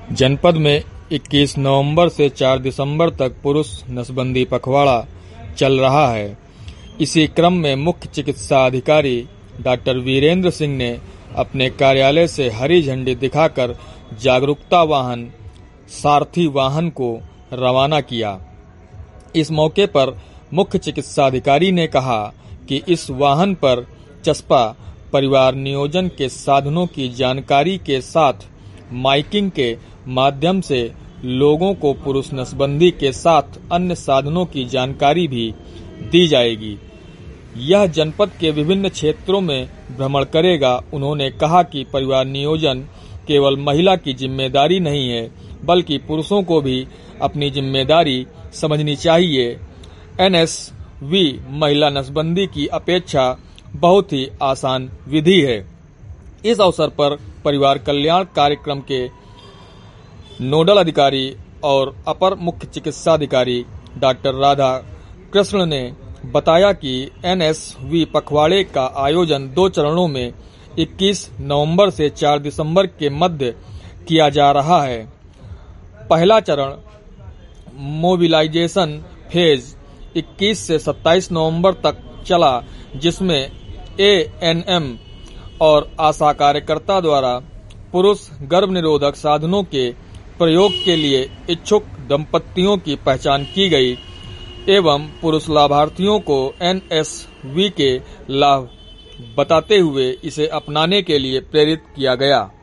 जनपद में 21 नवंबर से 4 दिसंबर तक पुरुष नसबंदी पखवाड़ा चल रहा है। इसी क्रम में मुख्य चिकित्सा अधिकारी डॉक्टर वीरेंद्र सिंह ने अपने कार्यालय से हरी झंडी दिखाकर जागरूकता वाहन सारथी वाहन को रवाना किया। इस मौके पर मुख्य चिकित्सा अधिकारी ने कहा कि इस वाहन पर चस्पा परिवार नियोजन के साधनों की जानकारी के साथ माइकिंग के माध्यम से लोगों को पुरुष नसबंदी के साथ अन्य साधनों की जानकारी भी दी जाएगी। यह जनपद के विभिन्न क्षेत्रों में भ्रमण करेगा। उन्होंने कहा कि परिवार नियोजन केवल महिला की जिम्मेदारी नहीं है, बल्कि पुरुषों को भी अपनी जिम्मेदारी समझनी चाहिए। एनएसवी महिला नसबंदी की अपेक्षा बहुत ही आसान विधि है। इस अवसर पर परिवार कल्याण कार्यक्रम के नोडल अधिकारी और अपर मुख्य चिकित्सा अधिकारी डॉक्टर राधा कृष्ण ने बताया कि एनएसवी पखवाड़े का आयोजन 2 चरणों में 21 नवंबर से 4 दिसंबर के मध्य किया जा रहा है। पहला चरण मोबिलाइजेशन फेज 21 से 27 नवंबर तक चला, जिसमें एएनएम और आशा कार्यकर्ता द्वारा पुरुष गर्भ निरोधक साधनों के प्रयोग के लिए इच्छुक दंपतियों की पहचान की गई एवं पुरुष लाभार्थियों को एनएसवी के लाभ बताते हुए इसे अपनाने के लिए प्रेरित किया गया।